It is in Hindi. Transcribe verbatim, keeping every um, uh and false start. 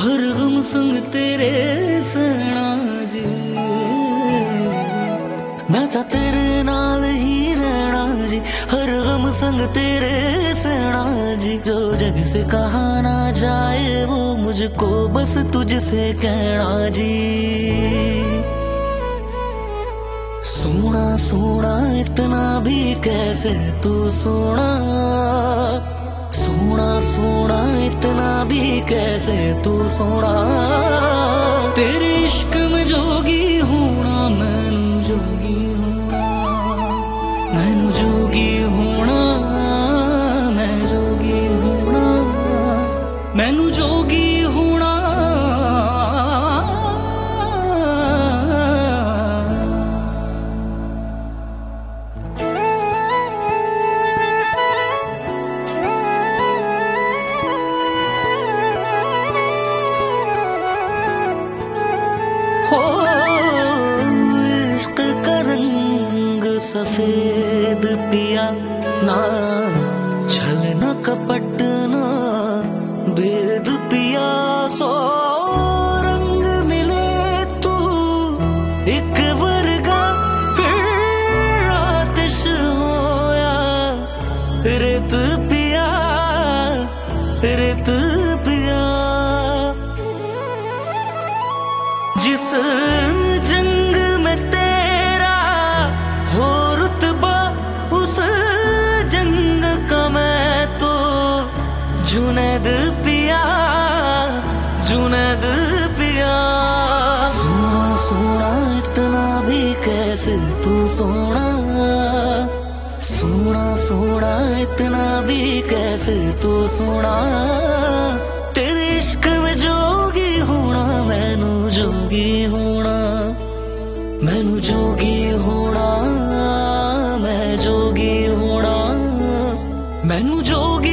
हर गम संग तेरे सैना जी, मैं तो तेरे नाल ही रहना जी। हर गम संग तेरे सैना जी, जो जग से कहा ना जाए वो मुझको बस तुझसे कहना जी। सोना सोना इतना भी कैसे तू सोना, सोना सोना इतना भी कैसे तू सोना। तेरे इश्क में जोगी होना, मैनू जोगी होना, मैनू जोगी होना, मैं जोगी होना, मैनू जोगी होना। हो इश्क का रंग सफेद पिया, ना छल न कपट ना भेद पिया। सो रंग मिले तू एक वर्गा, फिर आतिश होया रेत पिया, रेत पिया। जिस जंग में तेरा हो रुतबा, उस जंग का मैं तो जुनैद पिया, जुनैद पिया। सोना सोना इतना भी कैसे तू सोना, सोना सोना इतना भी कैसे तू सोना। तेरे इश्क में जोगी होना, मैनू जोगी होना, मैनू जोगी होना, मैं जोगी होना, मैनू जोगी